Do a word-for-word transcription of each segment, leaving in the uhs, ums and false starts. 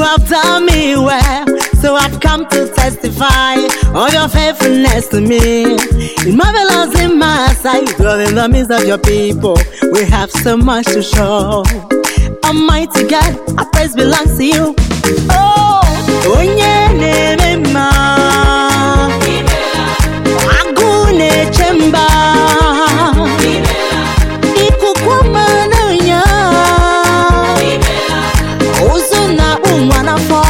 You have done me well, so I've come to testify of your faithfulness to me. In marvelous in my sight, Lord, in the midst of your people, we have so much to show. Almighty God, our praise belongs to you. Oh, onye nemema, agune chemba, ikukuma nanya, uzuna umwana fa.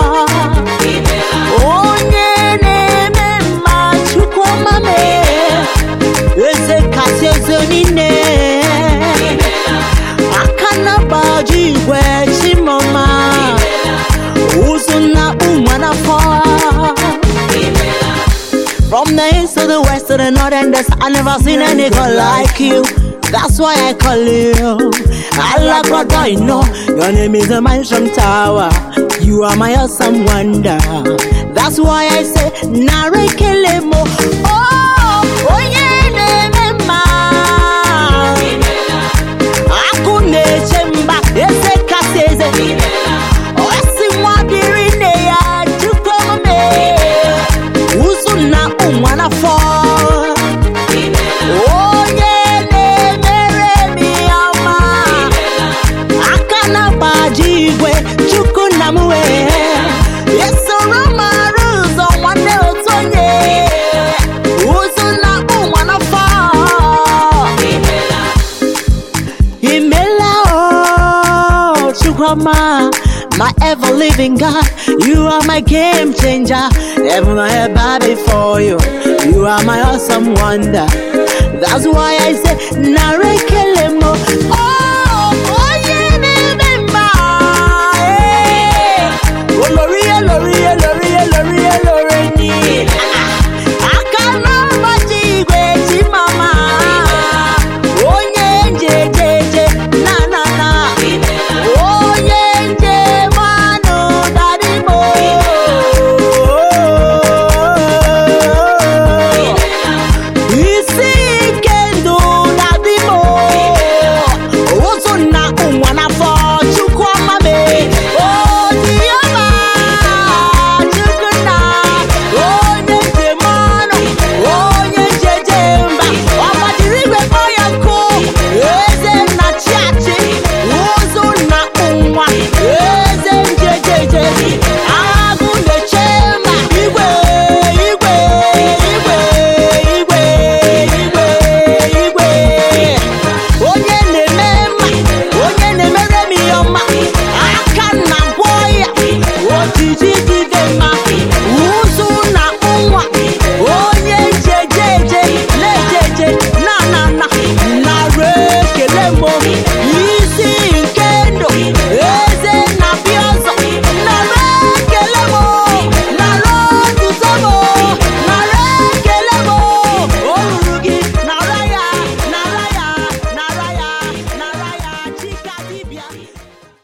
Onye nemema chukuma me, eze kase zonine. Jigwe chimoma uzuna umwana fa. From the east to the west to the north and the south, I never seen any girl like you. That's why I call you Allah God. I know your name is a mansion tower. You are my awesome wonder. That's why I say Narekelemo. Oh, oh yeah, nemema akune chemba. Ese kaseze osi mwadirine ya chukome uzuna umwana fo. Onye nemere miyama akana bajigwe chukunamuwe. Yeso roma ruzo mwande otonye uzuna umwana fo. Imela my ever-living God, you are my game changer. Never my bow before you. You are my awesome wonder. That's why I say Narekelemo. Oh,